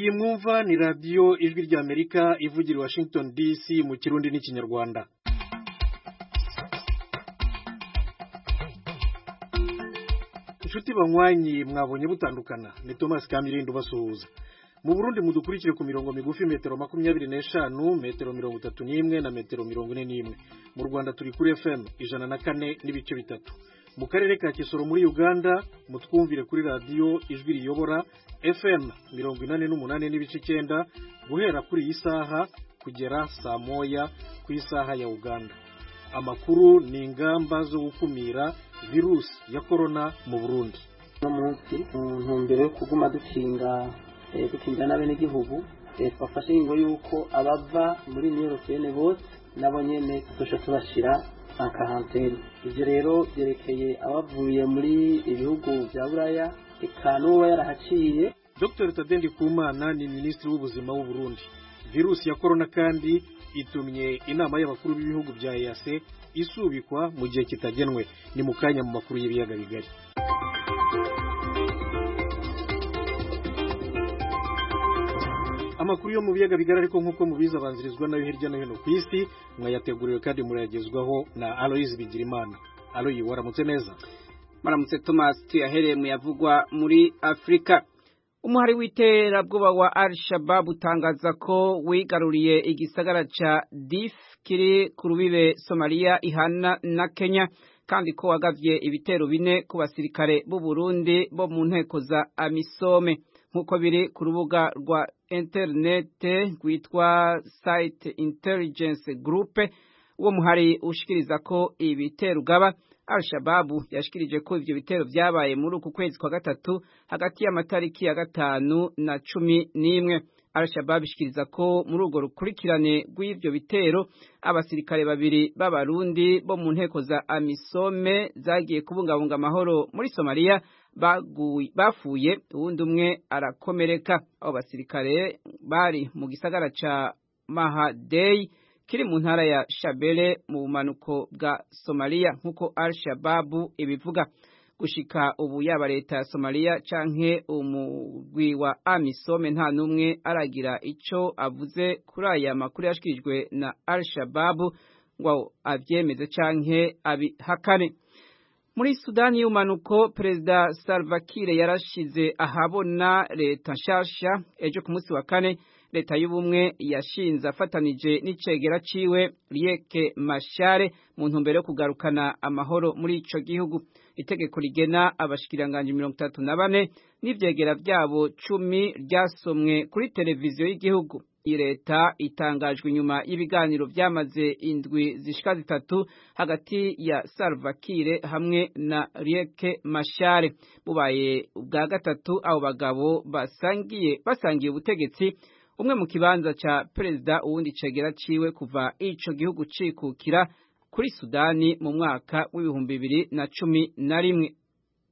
iyi mwumva ni radiyo ijwi ry'Amerika ivugira i Washington DC mu Kirundi n'Ikinyarwanda. Inshuti banywanyi mwabonye butandukana ni Thomas Kamirindo basuhuza. Mu Burundi mudukurikire ku mirongo migufi metero 25, metero 31 na metero 41. Mu Rwanda turi kuri FM 104 n'ibice bitatu. Mu karere ka Kisoro muri Uganda mutwumvire kuri radio ijwi riyobora FM 48 n'ibice 9 guhera kuri isaha kugera saa moya ku isaha ya Uganda. Amakuru ni ingamba zo gukumira virus ya corona mu Burundi. No munsi ntumbere kuguma dukinga n'abene gihugu twafashe ingo yuko abava muri New York bose nabo nyene tutosha tubashira akarantene. Ivyo rero byerekeye abavuye muri ibihugu bya Buraya ikano yarahaciye. Dr. Tadendi Kumana ni Minisitiri w'Ubuzima w'u Burundi. Virusi ya corona kandi itumye inama y'abakuru b'ibihugu bya EAC isubikwa mu gihe kitagenwe. Ni mukanya mu makuru y'ibiyaga bigari. Amakuru yo mu biyaga bigari ariko nkuko mubiza banzirizwa nayo hirya no hino ku isi mwayateguriwe kandi murayagezwaho na Aloise Bigirimana. Aloyi waramutse neza. Maramutse Thomas, tuyahereye mu yavugwa muri Afrika. Umuhari w'iterabwoba wa Al-Shabaab utangaza ko wigaruriye igisagara ca Dif kiri ku rubibe Somalia ihana na Kenya kandi ko wagavye ibitero bine ku basirikare b'u Burundi bo mu nteko za Amisome nkuko biri ku rubuga rwa internet rwitwa Site Intelligence Group. Uwo muhari ushikiriza ko ibitero ugaba Al-Shabaab yashikirije ko ivyo bitero vyabaye muri uku kwezi kwa gatatu hagati y'amatariki ya 5 na 11. Al-Shabaab ishikiriza ko muri urwo rukurikirane rw'ivyo bitero abasirikare babiri b'abarundi bo mu nteko za Amisome zagiye kubungabunga amahoro muri Somalia bafuye, uwundi umwe arakomereka. Abo basirikare bari mu gisagara ca Mahadei kiri mu ntara ya Shabele mu bumanuko bwa Somalia nkuko Al-Shabaab ibivuga. Gushika ubu yaba leta ya Somalia canke umugwi wa Amisome nta numwe aragira ico avuze kuri aya makuru yashikirijwe na Al-Shabaab ngo avyemeze canke abihakane. Muri Sudani y'umanuko Perezida Salva Kiir yarashize ahabona leta nshasha ejo ku munsi wa kane. Leta y'ubumwe yashinze afatanije n'icegera ciwe Riek Machar mu ntumbero yo kugarukana amahoro muri ico gihugu. Itegeko rigena abashikiranganje 34 n'ivyegera vyabo 10 ryasomwe kuri televiziyo y'igihugu. Iyi leta itangajwe inyuma y'ibiganiro vyamaze indwi zishika zitatu hagati ya Salva Kiir hamwe na Riek Machar. Bubaye ubwa gatatu abo bagabo basangiye ubutegetsi, umwe mu kibanza ca perezida uwundi cegera ciwe kuva ico gihugu cikukira kuri Sudani mu mwaka w'2011.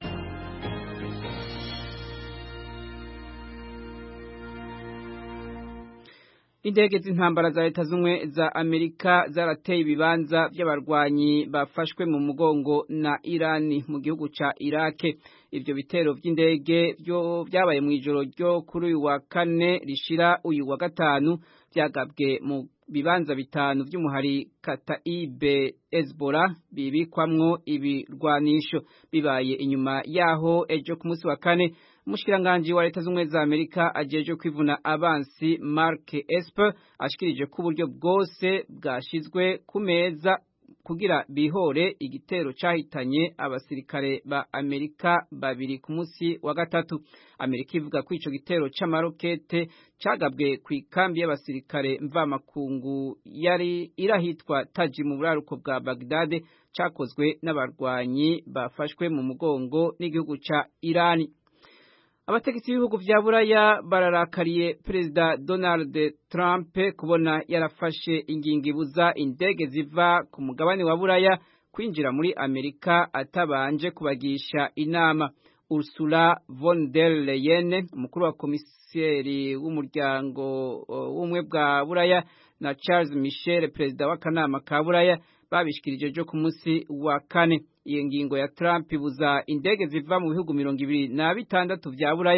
Indege z'intambara za leta zumwe za Amerika zarateye ibibanza by'abarwanyi bafashwe mu mugongo na Irani mu gihugu ca Iraq. Ivyo bitero vy'indege byabaye mu ijoro ryo kuri uyu wa kane rishira uyu wa gatanu byagabwe mu bibanza bitanu vy'umuhari Kataib Hezbollah bibikwamwo ibirwanisho. Bibaye inyuma yaho ejo ku munsi wa kane Umushikiranganje wa leta z'umwe za Amerika ajeje kwivuna abansi Mark Esper ashikirije ko uburyo bwose bwashizwe ku meza kugira bihore igitero cahitanye abasirikare ba Amerika babiri ku munsi wa gatatu. Amerika ivuga ko ico gitero c'amarokete cagabwe ku ikambi y'abasirikare mvamakungu yari irahitwa Taji mu buraruko bwa Baghdad cakozwe n'abarwanyi bafashwe mu mugongo n'igihugu ca Irani. Abategetsi b'ibihugu vya Buraya bararakariye Perezida Donald Trump kubona yarafashe ingingo ibuza indege ziva ku mugabane wa Buraya kwinjira muri Amerika atabanje kubagisha inama. Ursula von der Leyen, umukuru wa komiseri w'umuryango w'umwe bwa Buraya, na Charles Michel, perezida w'akanama ka Buraya, babishikirije jo ku munsi wa kane. Iyo ngingo ya Trump ibuza indege ziva mu bihugu 26 vya Buraya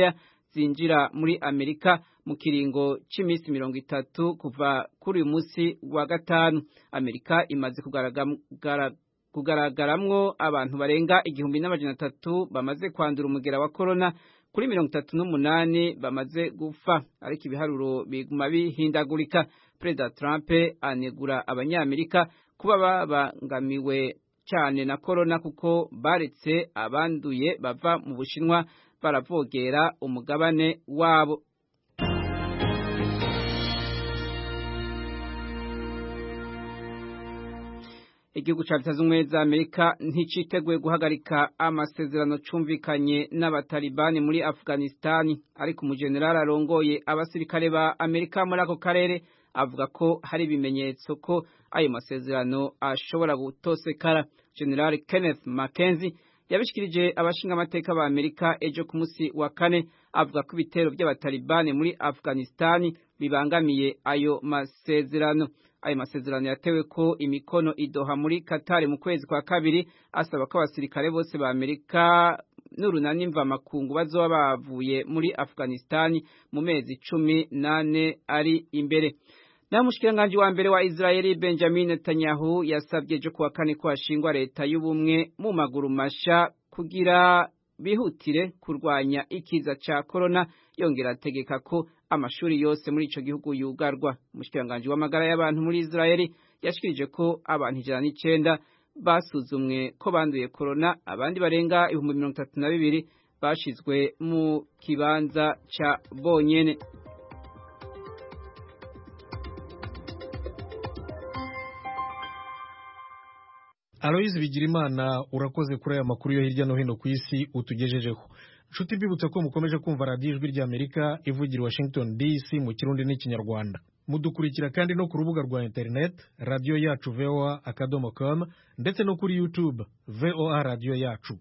zinjira muri Amerika mu kiringo c'imisi 30 kuva kuri uyu musi wa gatanu. Amerika imaze kugaragaramwo abantu barenga 1300 bamaze kwandura umugera wa corona kuri 38 bamaze gupfa, ariko ibiharuro biguma bihindagurika. Perezida Trump anegura abanyamerika kuba babangamiwe cyane na corona kuko baretse abanduye bava mu Bushinwa baravogera umugabane wabo. Igihugu ca Leta Zunze za Amerika nticiteguye guhagarika amasezerano cumvikanye n'abatalibani muri Afghanistan, ariko umujenerali arongoye abasirikare ba Amerika muri ako karere avuga ko hari ibimenyetso ko ayo masezerano ashobora gutosekara. General Kenneth McKenzie yabishikirije abashinga amateka ba Amerika ejo ku musi wa kane, avuga ko ibitero by'abatalibani muri Afghanistan bibangamiye ayo masezerano. Ayo masezerano yatewe ko imikono idoha muri Qatar mu kwezi kwa kabiri, asaba ko abasirikare bose ba Amerika n'urunani mva makungu bazoba bavuye muri Afghanistan mu mezi 18 ari imbere. Na mushikiranganje wa mbere wa Israeli Benjamin Netanyahu yasabye ejo kuwa kane ko hashingwa leta y'ubumwe mu maguru masha kugira bihutire kurwanya ikiza ca corona, yongera ategeka ko amashuri yose muri ico gihugu yugarwa. Mushikiranganje w'amagara y'abantu muri Israeli yashikirije ko abantu 109 basuzumwe ko banduye corona, abandi barenga 1032 bashizwe mu kibanza ca bonyene. Aloise Bigirimana, urakoze kuri aya makuru yo hirya no hino ku isi utugejejeho. Nshuti mbibutse ko mukomeje kumva Radio Ijwi rya Amerika ivugira Washington DC mu Kirundi n'Ikinyarwanda. Mudukurikira kandi no ku rubuga rwa internet radio yacu voa.com ndetse no kuri YouTube VOA radio yacu.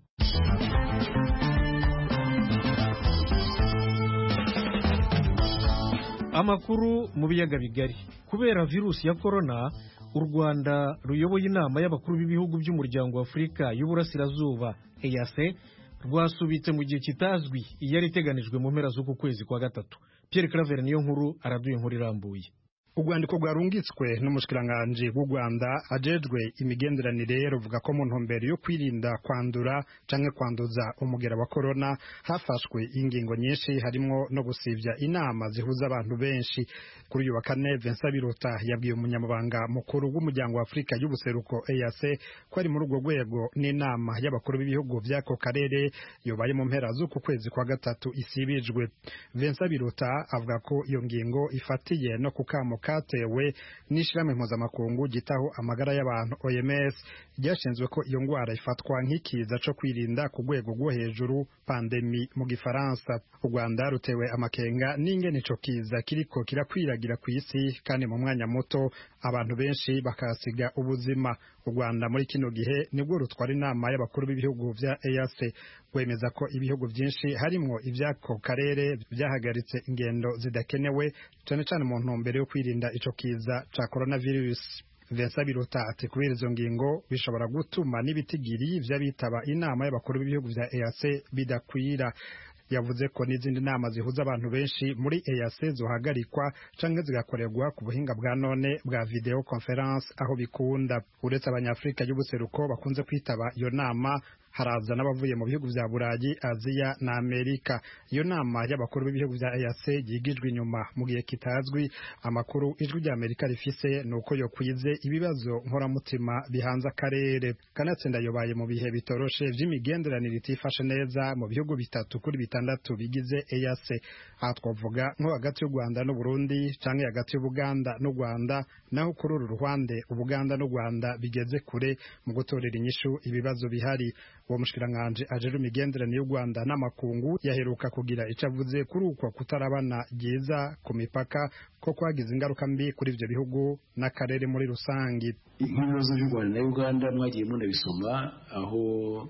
Amakuru mu biyaga bigari. Kubera virusi ya corona, u Rwanda ruyoboye inama y'abakuru b'ibihugu by'umuryango wa Afurika y'Uburasirazuba EAC rwasubitse mu gihe kitazwi iyari iteganijwe mu mpera z'uku kwezi kwa gatatu. Pierre Claver niyo nkuru araduye inkuru irambuye. Urwandiko rwarungitswe n'umushikiranganje w'u Rwanda ajejwe imigenderanire ruvuga ko mu ntumbero yo kwirinda kwandura canke kwanduza umugera wa corona hafashwe ingingo nyinshi harimo no gusivya inama zihuza abantu benshi. Kuri uyu wa kane Vincent Biruta yabwiye umunyamabanga mukuru w'umuryango wa Afurika y'ubuseruko EAC ko ari muri urwo rwego n'inama y'abakuru b'ibihugu by'ako karere yobaye mu mpera z'uku kwezi kwa gatatu isibijwe. Vincent Biruta avuga ko iyo ngingo ifatiye no kukamo katewe n'ishirahamwe mpuzamakungu gitaho amagara y'abantu OMS ryashinzwe ko iyo ngwara ifatwa nk'ikiza co kwirinda ku rwego rwo hejuru, pandemi mu gifaransa. U Rwanda rutewe amakenga n'ingene ico kiza kiriko kirakwiragira ku isi kandi mu mwanya muto abantu benshi bakasiga ubuzima. U Rwanda muri kino gihe nibwo rutwara inama y'abakuru b'ibihugu vya EAC, wemeza ko ibihugu byinshi harimo ivyako karere byahagaritse ingendo zidakenewe cyane cyane mu ntumbero yo kwirinda ico kiza ca coronavirus. Vincent Biruta ati kubera izo ngingo bishobora gutuma n'ibitigiri vy'abitaba inama y'abakuru b'ibihugu vya EAC bidakwira. Yavuze ko n'izindi nama zihuza abantu benshi muri EAC zohagarikwa canke zigakorerwa ku buhinga bwa none bwa video conference aho bikunda. Uretse abanyafrika y'ubuseruko bakunze kwitaba iyo nama, haraza n'abavuye mu bihugu vya Burayi, Aziya na Amerika. Iyo nama y'abakuru b'ibihugu vya EAC yigijwe inyuma mu gihe kitazwi. Amakuru Ijwi rya Amerika rifise nuko yo kwize ibibazo nkoramutima bihanze akarere. Kanatsinda yobaye mu bihe bitoroshe vy'imigenderanire itifashe neza mu bihugu bitatu kuri bitandatu bigize EAC. Aha twavuga nko hagati y'u Rwanda n'u Burundi canke hagati y'Ubuganda n'u Rwanda, naho kuri uru ruhande Ubuganda n'u Rwanda bigeze kure mu gutorera inyishu ibibazo bihari. Uwo mushikiranganje ajejwe imigenderanire y'u Rwanda n'amakungu yaheruka kugira ico avuze kuri uko kutarabana ryiza ku mipaka ko kwagize ingaruka mbi kuri ivyo bihugu n'akarere muri rusangi. Ibibazo by'u Rwanda na Uganda mwagiye munabisoma, aho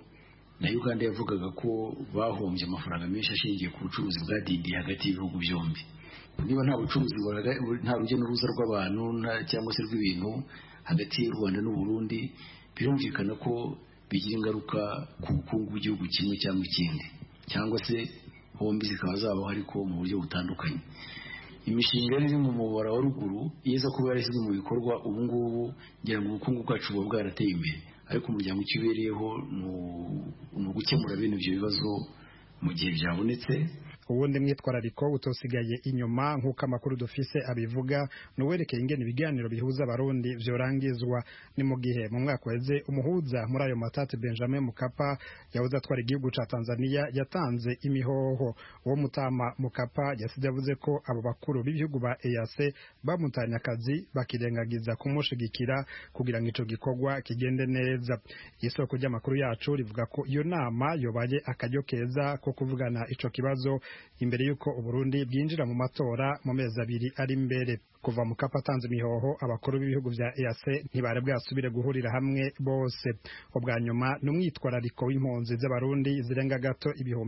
na Uganda yavugaga ko bahombye amafaranga menshi ashingiye ku bucuruzi bwadindiye hagati y'ibihugu byombi. Niba nta bucuruzi nta rujya n'uruza rw'abantu cyangwa se rw'ibintu hagati y'u Rwanda n'u Burundi, birumvikana ko bigira ingaruka ku bukungu bw'igihugu kimwe cyangwa ikindi, cyangwa se hombi zikaba zabaho ariko mu buryo butandukanye. Imishinga iri mu mubara wa ruguru yeza kuba yarashyizwe mu bikorwa ubu ngubu ngira ngo ubukungu bwacu buba bwarateye imbere, ariko umuryango ukibereyeho ni ugukemura bene ibyo bibazo mu gihe byabonetse. Ubundi mwitwarariko utosigaye inyuma nk'uko amakuru dufise abivuga n'uwerekeye ingene ibiganiro bihuza abarundi vyorangizwa. Ni mu gihe mu mwaka weze umuhuza muri ayo matati Benjamin Mkapa yavuze atwara igihugu ca Tanzania yatanze imihoho. Uwo Mutama Mkapa yasize yavuze ko abo bakuru b'ibihugu ba EAC bamutanya akazi bakirengagiza kumushigikira kugira ngo ico gikorwa kigende neza. Isoko ry'amakuru yacu rivuga ko iyo nama yobaye akaryo keza ko kuvugana ico kibazo imbere yuko Uburundi bwinjira mu matora mu mezi abiri ari imbere. Kuva Mkapa atanze imihoho abakuru b'ibihugu vya EAC ntibare bwasubire guhurira hamwe bose. Ubwa nyuma n'umwitwarariko w'impunzi z'abarundi zirenga gato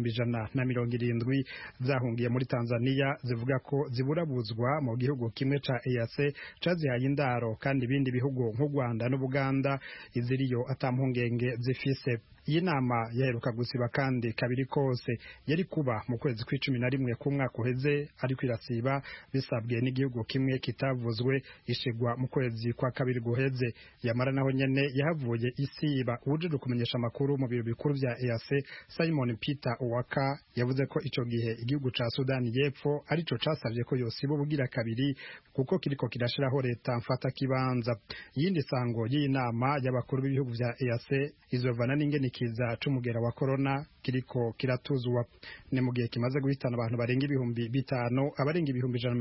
170 zahungiye muri Tanzania zivuga ko ziburabuzwa mu gihugu kimwe ca EAC cazihaye indaro kandi ibindi bihugu nk'u Rwanda n'Ubuganda iziriyo atampungenge zifise. Iyi nama yaheruka gusiba kandi kabiri kose yari kuba mu kwezi kwa11 k'umwaka uheze ariko irasiba bisabwe n'igihugu kimwe kitavuzwe ishigwa mu kwezi kwa kabiri guheze. Yamara naho nyene yahavuye isiba. Ujuje kumenyesha amakuru mu biro bikuru vya EAC Simon Peter Owaka yavuze ko ico gihe igihugu ca Sudani y'Epfo arico casavye ko yosiba ubugira kabiri kuko kiriko kirashiraho leta mfata kibanza. Yindi sango y'inama y'abakuru b'ibihugu vya EAC izovana n'ingene kiza c'umugera wa corona kiriko kiratuzwa. Ni mu gihe kimaze guhitana abantu barenga 5,000 abarenga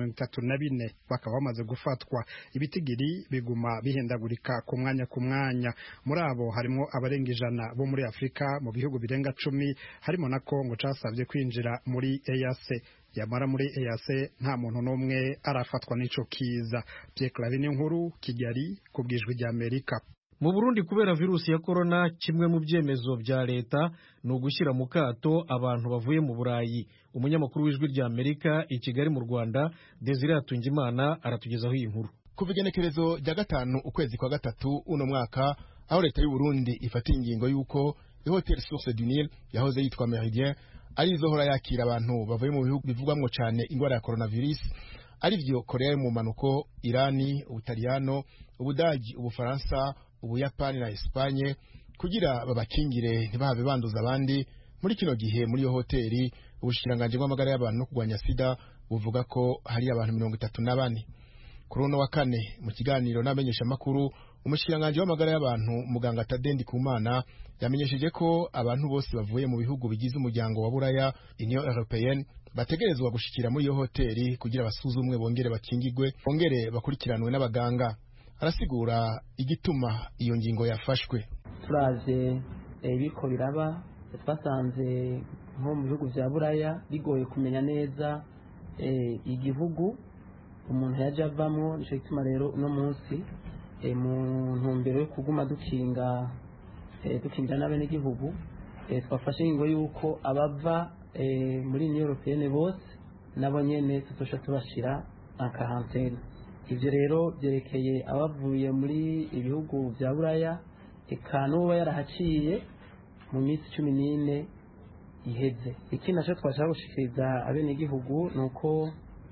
134 bakaba bamaze gufatwa. Ibitigiri biguma bihendagurika ku mwanya. Muri abo harimo abarenga 100 bo muri Afrika mu bihugu birenga 10 harimo na Kongo casavye kwinjira muri EAC. Yamara muri EAC nta muntu n'umwe arafatwa n'ico kiza. Pierre Clavin Nkuru, Kigali, kubwijwe rya Amerika. Mu Burundi kubera virusi ya corona kimwe mu byemezo bya leta no gushyira mu kato abantu bavuye mu Burayi. Umunyamakuru w'ijwi rya Amerika i Kigali mu Rwanda Desire Atungimana aratugezaho iyi nkuru. Kuva igenekerezo rya 5 ukwezi kwa 3 uno mwaka aho leta y'u Burundi ifata ingingo yuko Hotel Source du Nil yahoze yitwa Meridien ari izohora yakira abantu bavuye mu bihugu bivugwamwo cyane ingwara ya coronavirus ari byo Korea mu manuko, Irani, Ubutaliyano, Ubudagi, Ubufaransa, Ubuyapani na Espanye kugira babakingire ntibahave banduza abandi. Muri kino gihe muri iyo hoteli ubushikiranganje bw'amagara y'abantu no kurwanya sida buvuga ko hari abantu 34. Kuri uno wa kane mu kiganiro n'amenyesha makuru umushikiranganje w'amagara y'abantu muganga Tadendi Kumana yamenyesheje ko abantu bose bavuye mu bihugu bigize umuryango wa Buraya Union Européenne bategerezwa gushikira muri iyo hoteli kugira basuzumwe bongere bakingigwe bongere bakurikiranwe n'abaganga. Arasigura igituma iyo ngingo yafashwe. Turaje ibiko biraba twasanze nko mu bihugu vya Buraya bigoye kumenya neza igihugu umuntu yaje avamwo. Nico gituma rero uno munsi mu ntumbero yo kuguma dukingira n'abene igihugu twafashe ingo yuko abava muri Union Européenne bose nabo nyene tutosha tubashira en quarantaine. Ivyo rero byerekeye abavuye muri ibihugu vya Buraya eka n'uwo yarahaciye mu minsi 14 iheze. Iki naco twashaka gushikiriza abene igihugu nuko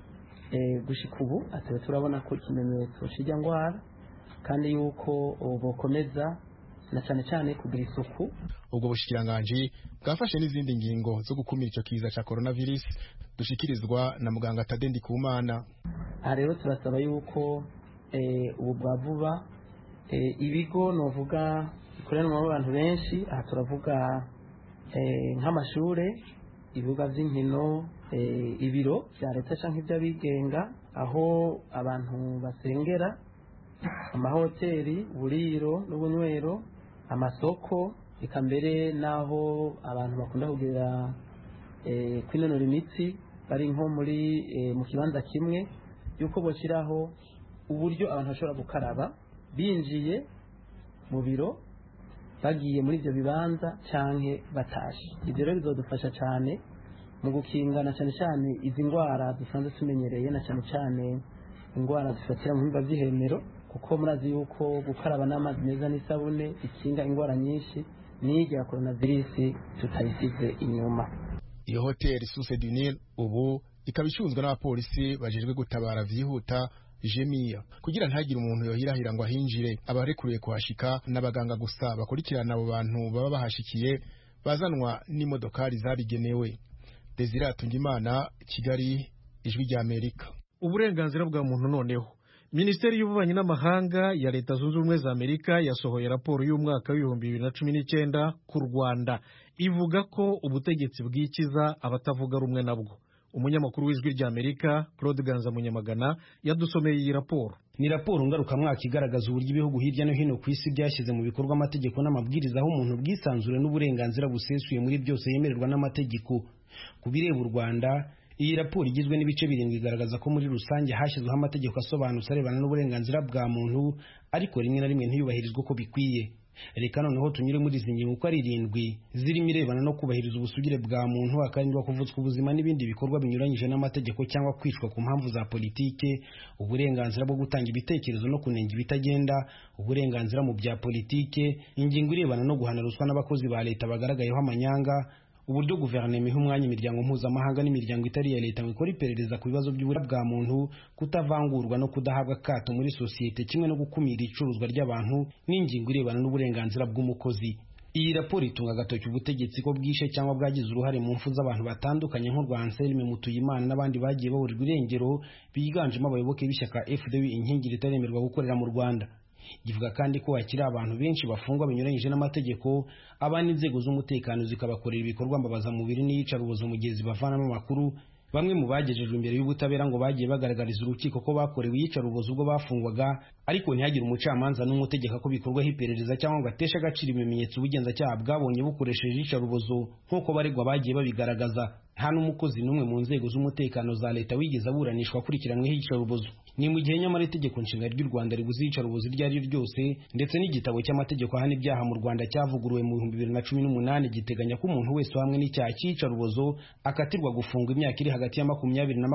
gushika ubu atari turabona ko ikimenyetso kijya ngwara kandi yuko bokomeza na cyane kugira isuku. Ubwo bushikiranganje bwafashe n'izindi ngingo zo gukumira icyo kiza ca coronavirus dushikirizwa na muganga Tadendi Kumana. Aha rero turasaba yuko ubu bwa vuba ibigo novuga bikoranwa abantu benshi. Aha turavuga nk'amashure, ibibuga vy'inkino, ibiro vya leta canke ivy'abigenga, aho abantu basengera, amahoteli, uburiro n'ubunywero, amasoko, eka mbere naho abantu bakunda kugira kwinonora imitsi bari nko muri mu kibanza kimwe, yuko boshyiraho uburyo abantu bashobora gukaraba binjiye mu biro, bagiye muri ibyo bibanza canke batashe. Ibyo rero bizodufasha cyane mu gukingana cyane izi ndwara dusanzwe tumenyereye, na cyane indwara zifatira mu bihimba by'ihemero, kuko murazi yuko gukaraba n'amazi meza n'isabune ikinga indwara nyinshi n'irya coronavirus tutayisize inyuma. iyo hoteli Source du Nil ubu ikaba icunzwe n'abapolisi bajejwe gutabara vyihuta Jemiya kugira ntagire umuntu yohirahira ngo ahinjire. Abarekuriye kuhashika n'abaganga gusa bakurikirana abo bantu baba bahashikiye bazanwa n'imodokari zabigenewe. Desire Atungimana, Kigali, Ijwi rya Amerika. Uburenganzira bwa muntu noneho Minisiteri y'Ububanyi n'Amahanga ya Leta Zunze Ubumwe za Amerika yasohoye raporo y'umwaka w'2019 ku Rwanda ivuga ko ubutegetsi bwikiza abatavuga rumwe nabwo. Umunyamakuru w'Ijwi rya Amerika Claude Ganza Munyamagana yadusomeye iyi raporo. Ni raporo ngarukamwaka igaragaza uburyo ibihugu hirya no hino ku isi byashyize mu bikorwa amategeko n'amabwiriza aho umuntu bwisanzure n'uburenganzira busesuye muri byose yemererwa n'amategeko. Ku bireba u Rwanda, iyi raporo igizwe n'ibice 7 igaragaza ko muri rusange hashyizweho amategeko asobanutse arebana n'uburenganzira bwa muntu, ariko rimwe na rimwe ntiyubahirizwe uko bikwiye. Reka noneho tunyure muri izi ngingo uko ari 7 zirimo irebana no kubahiriza ubusugire bwa muntu, akarindwa kuvutswa ubuzima n'ibindi bikorwa binyuranyije n'amategeko cyangwa kwicwa ku mpamvu za politike, uburenganzira bwo gutanga ibitekerezo no kunenga ibitagenda, uburenganzira mu bya politike, ingingo irebana no guhana ruswa n'abakozi ba leta bagaragayeho amanyanga, uburyo guverinoma iha umwanya imiryango mpuzamahanga n'imiryango itari iya leta ngo ikora iperereza ku bibazo by'uburenganzira bwa muntu, kutavangurwa no kudahabwa akato muri sosiyete, kimwe no gukumira icuruzwa ry'abantu, n'ingingo irebana n'uburenganzira bw'umukozi. Iyi raporo itunga agatoki ubutegetsi ko bwishe cyangwa bwagize uruhare mu mfu z'abantu batandukanye nk'u Rwanda Anselme Mutuyimana n'abandi bagiye baburirwa irengero, biganjemo abayoboke b'ishyaka FDU inkingi ritaremerwa gukorera mu Rwanda. Givuga kandi ko hakiri abantu benshi bafungwa binyuranyije n'amategeko, abandi inzego z'umutekano zikabakorera ibikorwa mbabazamubiri n'iyicarubozo mu gihe zibavanamo amakuru. Bamwe mu bagejejwe imbere y'ubutabera ngo bagiye bagaragariza urukiko ko bakorewe iyicarubozo ubwo bafungwaga, ariko ntihagire umucamanza n'umutegeka ko bikorwaho iperereza cyangwa ngo ateshe agaciro ibimenyetso ubugenzacyaha bwabonye bukoresheje iyicarubozo nk'uko baregwa bagiye babigaragaza. Nta n'umukozi n'umwe mu nzego z'umutekano za leta wigeze aburanishwa akurikiranyweho iyicarubozo. Ni mu gihe nyamara itegeko nshinga ry'u Rwanda ribuza iyicarubozo iryo ari ryo ryose, ndetse n'igitabo cy'amategeko ahana ibyaha mu Rwanda cyavuguruwe mu 2018 giteganya ko umuntu wese hamwe n'icyaha cy'iyicarubozo akatirwa gufungwa imyaka iri hagati ya 20 na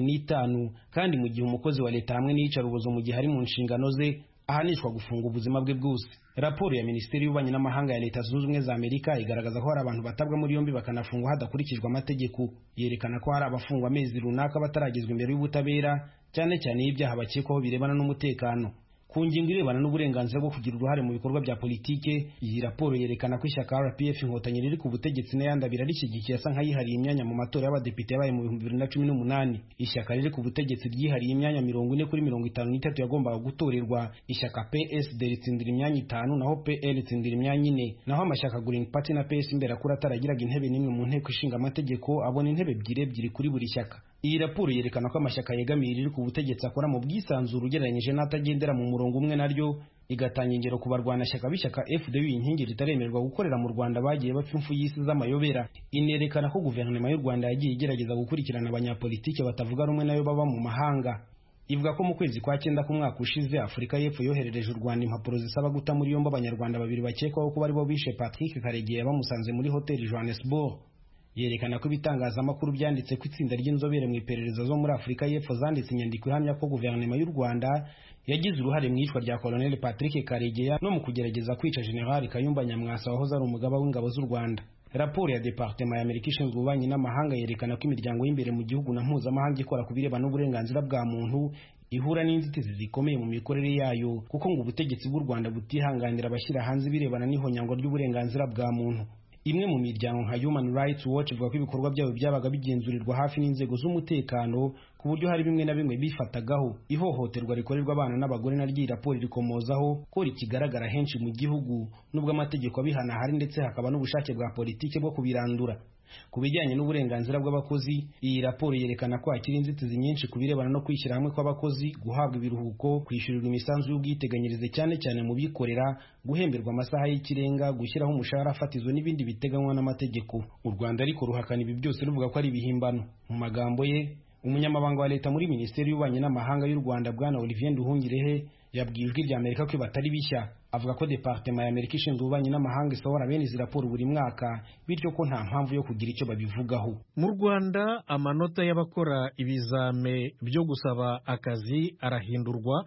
25, kandi mu gihe umukozi wa leta hamwe n'iyicarubozo mu gihe ari mu nshingano ze ahanishwa gufunga ubuzima bwe bwose. Raporo ya Minisiteri y'Ububanyi n'Amahanga ya Leta Zunze Ubumwe za Amerika igaragaza ko hari abantu batabwa muri yombi bakanafungwa hadakurikijwe amategeko. Yerekana ko hari abafungwa amezi runaka bataragezwa imbere y'ubutabera, cyane cyane y'ibyaha bakekwaho birebana n'umutekano. Ku ngingo irebana n'uburenganzira bwo kugira uruhare mu bikorwa bya politike, iyi raporo yerekana ko ishyaka RPF Inkotanyi riri ku butegetsi n'ayandi abiri rishyigikiye asa nk'ayihariye imyanya mu matora y'abadepite yabaye mu 2018. Ishyaka riri ku butegetsi ryihariye imyanya 40 kuri 53 yagombaga gutorerwa. Ishyaka PSD ritsindira imyanya 5 naho PL ritsindira imyanya 4, naho amashyaka Green Party na PS Imberakuri ataragiraga intebe n'imwe mu nteko ishinga amategeko abona intebe ebyiri kuri buri shyaka. Iyi raporo yerekana ko amashyaka yegamiye riri ku butegetsi akora mu bwisanzure ugereranyije n'atagendera mu murongo umwe, naryo igatanga ingero ku barwanashyaka b'ishyaka FDU inkingi ritaremerwa gukorera mu Rwanda bagiye bapfa impfu y'isi z'amayobera. Inerekana ko guverinoma y'u Rwanda yagiye igerageza gukurikirana abanyapolitike batavuga rumwe nayo baba mu mahanga. Ivuga ko mu kwezi kwa 9 k'umwaka ushize Afurika y'Epfo yoherereje u Rwanda impapuro zisaba guta muri yombi abanyarwanda 2 bakekwaho ko bari bo bishe Patrick Karegeya bamusanze muri hoteli Johannesburg. Yerekana ko ibitangazamakuru byanditse ko itsinda ry'inzobere mu iperereza zo muri Afurika y'Epfo zanditse inyandiko ihamya ko guverinoma y'u Rwanda yagize uruhare mu iyicwa rya Colonel Patrick Karegeya no mu kugerageza kwica General Kayumba Nyamwasa wahoze ari umugaba w'ingabo z'u Rwanda. Raporo ya Departement ya Amerika ishinzwe ububanyi n'amahanga yerekana ko imiryango y'imbere mu gihugu na mpuzamahanga ikora ku birebana n'uburenganzira bwa muntu ihura n'inzitizi zikomeye mu mikorere yayo, kuko ngo ubutegetsi bw'u Rwanda butihanganira abashyira hanze birebana n'ihonyangwa ry'uburenganzira bwa muntu. Imwe mu miryango nka Human Rights Watch ivuga ko ibikorwa byabo byabaga bigenzurirwa hafi n'inzego z'umutekano, ku buryo hari bimwe na bimwe bifatagaho. Ihohoterwa rikorerwa abana n'abagore naryo raporo rikomozaho ko rikigaragara henshi mu gihugu, nubwo amategeko abihana hari ndetse hakaba n'ubushake bwa politike bwo kubirandura. Ku bijyanye n'uburenganzira bw'abakozi, iyi raporo yerekana ko hakiri inzitizi nyinshi ku birebana no kwishyira hamwe kw'abakozi, guhabwa ibiruhuko, kwishyurirwa imisanzu y'ubwiteganyirize cyane cyane mu bikorera, guhemberwa amasaha y'ikirenga, gushyiraho umushahara fatizo n'ibindi biteganywa n'amategeko. U Rwanda ariko ruhakana ibi byose ruvuga ko ari ibihimbano. Mu magambo ye, umunyamabanga wa leta muri Minisiteri y'Ububanyi n'Amahanga y'u Rwanda Bwana Olivier Nduhungirehe yabwiye Ijwi rya Amerika ko batari bishya. Avuga ko Departement ya Amerika ishinzwe ububanyi n'amahanga isohora bene izi raporo buri mwaka, bityo ko nta mpamvu yo kugira icyo babivugaho. Mu Rwanda amanota y'abakora ibizame byo gusaba akazi arahindurwa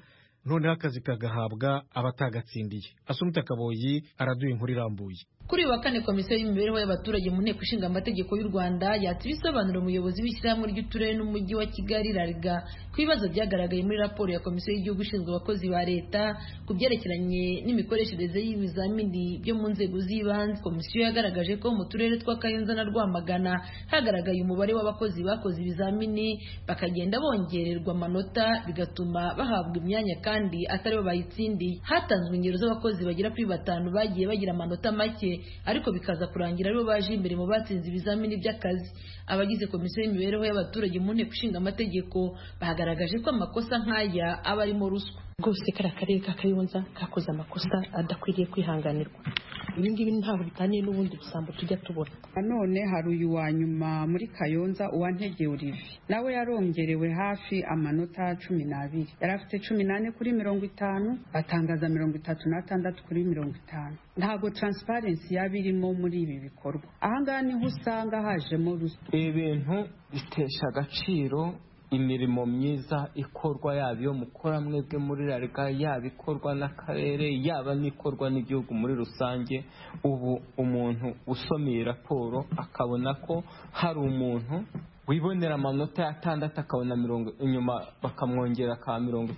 noneho akazi kagahabwa abatagatsindiye. Asumta Kaboyi araduha inkuru irambuye. Kuri wa kane komisiyo y'imibereho y'abaturage mu nteko ishinga amategeko y'u Rwanda yatse ibisobanuro umuyobozi w'ishyirahamwe ry'uturere n'umujyi wa Kigali RARGA ku bibazo byagaragaye muri raporo ya komisiyo y'igihugu ishinzwe abakozi ba leta ku byerekeranye n'imikoreshereze y'ibizamini byo mu nzego z'ibanze. Komisiyo yagaragaje ko mu turere twa Kayonza na Rwamagana hagaragaye umubare w'abakozi bakoze ibizamini bakagenda bongererwa amanota bigatuma bahabwa imyanya kandi atari bo bayitsindiye. Hatanzwe ingero z'abakozi bagera kuri 5 bagiye bagira amanota make ariko bikaza kurangira aribo baje imbere mu batsinze ibizamini by'akazi. Abagize komisiyo y'imibereho y'abaturage mu nteko ishinga amategeko bagaragaje ko amakosa nk'aya aba arimo ruswa. Rwose karere ka Kayonza kakoze amakosa adakwiriye kwihanganirwa. Ibi ngibi ntabwo bitaniye n'ubundi busambo tujya tubona. None hari uyu wa nyuma muri Kayonza Uwantege Olivier nawe yarongerewe hafi amanota 12, yari afite 18 kuri 50 batangaza 36 kuri 50. Ntabwo transparency yabirimo muri ibi bikorwa. Ahangaha niho usanga hajemo ruswa. Ibintu bitesha agaciro imirimo myiza ikorwa yaba iyo mukora mwebwe muri RARGA, yaba ikorwa n'akarere, yaba n'ikorwa n'igihugu muri rusange. Ubu umuntu usomeye raporo akabona ko hari umuntu wibonera amanota ya 6 akabona 40 inyuma bakamwongera ka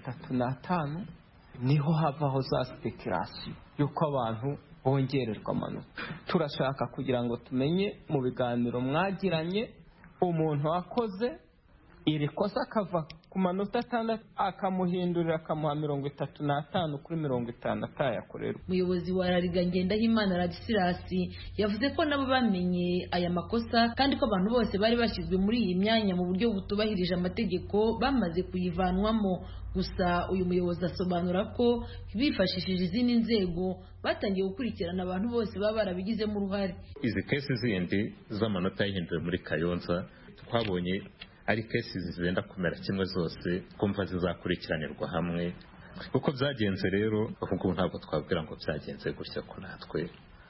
35, niho havaho za speculation yuko abantu bongererwa amanota. Turashaka kugira ngo tumenye mu biganiro mwagiranye umuntu wakoze iri kosa akava ku manota 6 akamuhindurira akamuha 35 kuri 50 atayakorerwa. Umuyobozi wa RARGA Ngendahimana Ladislas yavuze ko nabo bamenye aya makosa kandi ko abantu bose bari bashyizwe muri iyi myanya mu buryo butubahirije amategeko bamaze kuyivanwamo. Gusa uyu muyobozi asobanura ko bifashishije izindi nzego batangiye gukurikirana abantu bose baba barabigizemo uruhare. Izi kesi zindi z'amanota yahinduwe muri Kayonza twabonye ari kesi zizenda kumera kimwe zose kumva zizakurikiranirwa hamwe. Uko byagenze rero ahubwo ntabwo twabwira ngo byagenze gutya ko natwe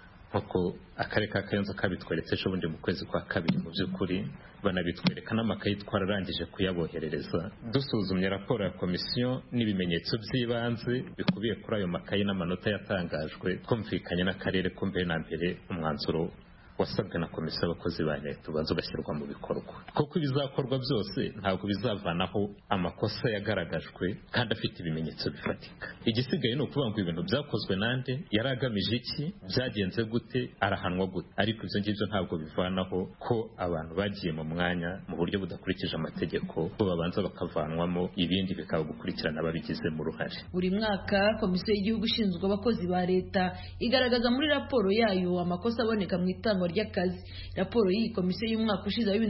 nkuko akarere ka Kayonza kabitweretse ejo bundi mu kwezi kwa 2 mu by'ukuri banabitwereka n'amakayi twararangije kuyaboherereza. Dusuzumye raporo ya komisiyo n'ibimenyetso by'ibanze bikubiye kuri ayo makayi n'amanota yatangajwe, twumvikanye n'akarere ko mbere na mbere umwanzuro wasabwe na komisiyo y'abakozi ba leta ubanza ugashyirwa mu bikorwa, kuko ibizakorwa byose ntabwo bizavanaho amakosa yagaragajwe kandi afite ibimenyetso bifatika. Igisigaye ni ukuvuga ngo ibintu byakozwe nande, yari agamije iki, byagenze gute, arahanwa gute. Ariko ibyo ngibyo ntabwo bivanaho ko abantu bagiye mu mwanya mu buryo budakurikije amategeko bo babanza bakavanwamo, ibindi bikaba gukurikirana ababigizemo uruhare. Buri mwaka komisiyo y'igihugu ishinzwe abakozi ba leta igaragaza muri raporo yayo amakosa aboneka mu itangwa ry'akazi. Raporo y'iyi komisiyo y'umwaka ushize wa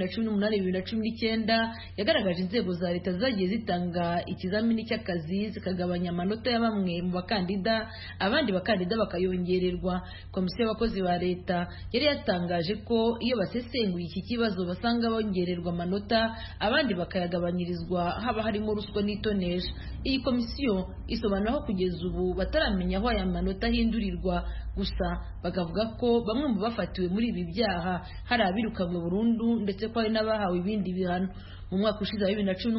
2018-2019 yagaragaje inzego za leta zagiye zitanga ikizamini cy'akazi zikagabanya amanota ya bamwe mu bakandida, abandi bakandida bakayongererwa. Komisiyo y'abakozi ba leta yari yatangaje ko iyo basesenguye iki kibazo basanga bongererwa amanota abandi bakayagabanyirizwa haba harimo ruswa n'itonesha. Iyi komisiyo isobanura ko kugeza ubu bataramenya aho aya manota ahindurirwa, gusa bakavuga ko bamwe mu bafatiwe muri ibi byaha hari abirukanwe burundu ndetse ko hari n'abahawe ibindi bihano. Mu mwaka ushize wa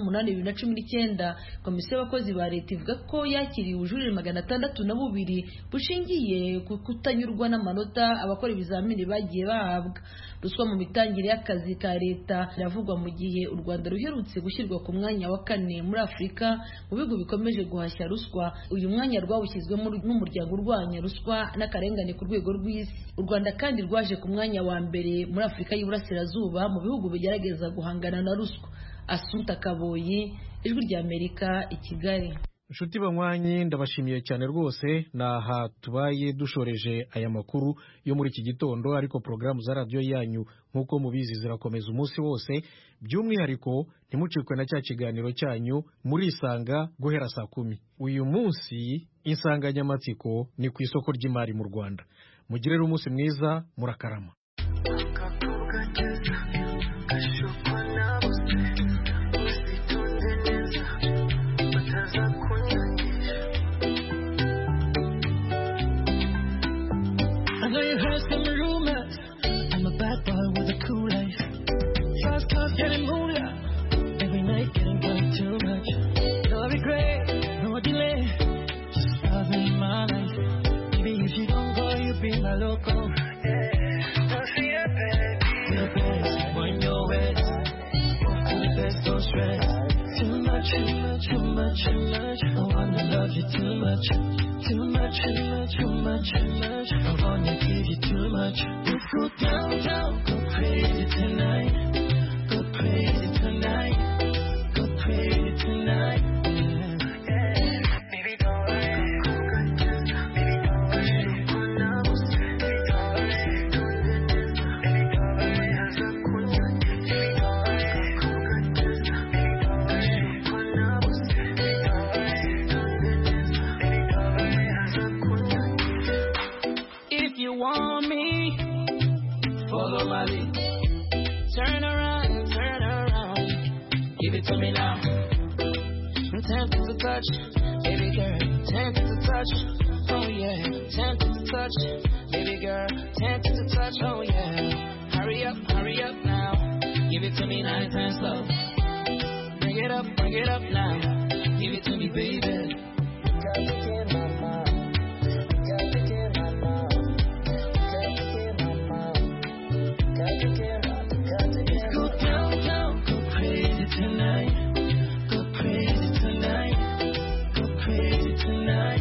2018-2019 komisiyo y'abakozi ba leta ivuga ko yakiriye ubujurire 602 bushingiye ku kutanyurwa n'amanota abakora ibizamini bagiye bahabwa. Ruswa mu mitangire y'akazi ka leta iravugwa mu gihe u Rwanda ruherutse gushyirwa ku mwanya wa 4 muri Afurika mu bihugu bikomeje guhashya ruswa. Uyu mwanya rwawushyizwemo n'umuryango urwanya ruswa n'akarengane ku rwego rw'isi. U Rwanda kandi rwaje ku mwanya wa 2 muri Afurika y'Iburasirazuba mu bihugu bigerageza guhangana na ruswa. Asumta Kaboyi, Ijwi ry'Amerika, i Kigali. Inshuti banywanyi ndabashimiye cyane rwose. Naha tubaye dushoreje aya makuru yo muri iki gitondo, ariko programu za radio yanyu nkuko mubizi zirakomeza umunsi wose. By'umwihariko ntimucikwe na cya kiganiro cyanyu muri Isanga guhera saa 10. Uyu munsi insanganyamatsiko ni ku isoko ry'imari mu Rwanda. Mugire umunsi mwiza, murakarama. I know you heard some rumors. I'm a bad boy with a cool life. Fast cars getting moolah. Every night getting drunk too much. No regret, no delay. my loco. Don't see your baby. Your best, when you're wet. To the best, don't stress. Too much, too much, too much, too much. I wanna love you too much. Too much, too much, too much, too much. I wanna give you too much. Let's go downtown, go crazy tonight. Go crazy tonight. Go crazy tonight. Baby, don't worry. Baby, don't worry. Baby, don't worry. Baby, don't worry. If you want me, follow my lead. Turn around, give it to me now. I'm tempted to touch, baby girl, tempted to touch, oh yeah. Tempted to touch, baby girl, tempted to touch, oh yeah. Hurry up now. Give it to me nice and slow. Bring it up now. Give it to me, baby. Got to get my mom. Got to get my mom. Got to get my mom. Got to get my mom. Let's go downtown, go crazy tonight. Go crazy tonight. Go crazy tonight.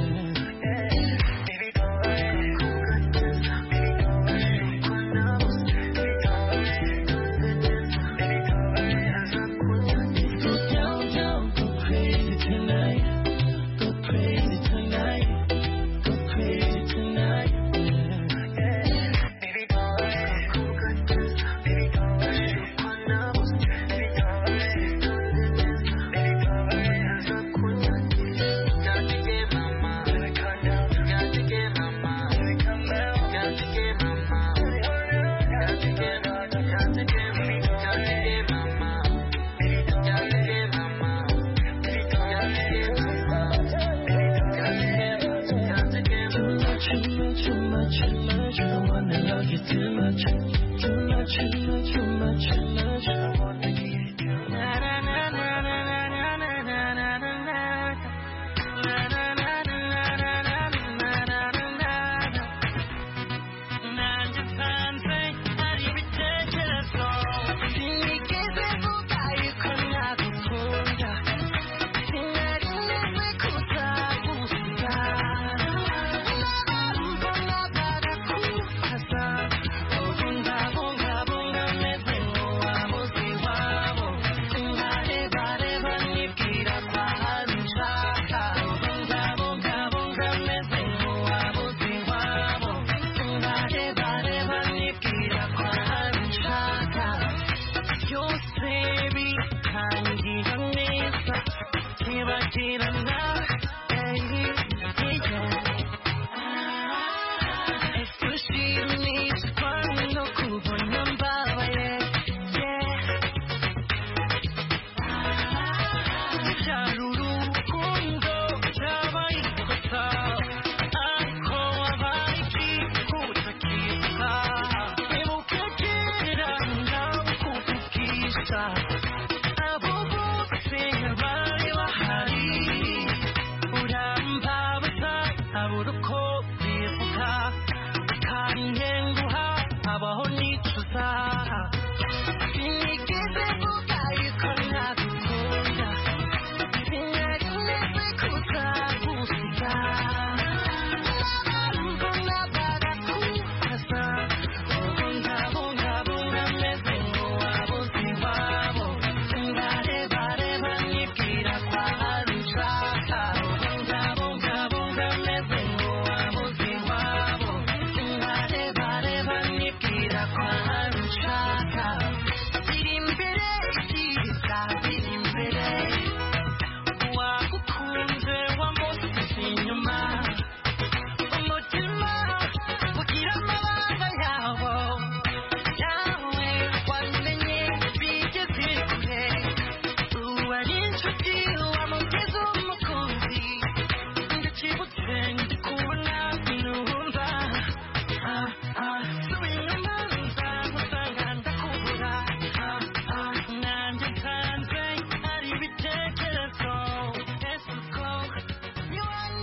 Baby, don't worry. Baby, don't worry. Baby, don't worry. Baby, don't worry. Let's go downtown, go crazy tonight. Go crazy tonight. Go crazy tonight. Baby, don't worry. Baby, don't worry. Baby, don't worry. Baby, don't worry. Got to get my mom. Got to get my mom. Got to get my mom. Got to get my mom. Got to get my mom. Got to get my mom. Got to get my mom. Too much, too much. I wanna love you too much. Too much, too much, too much, too much.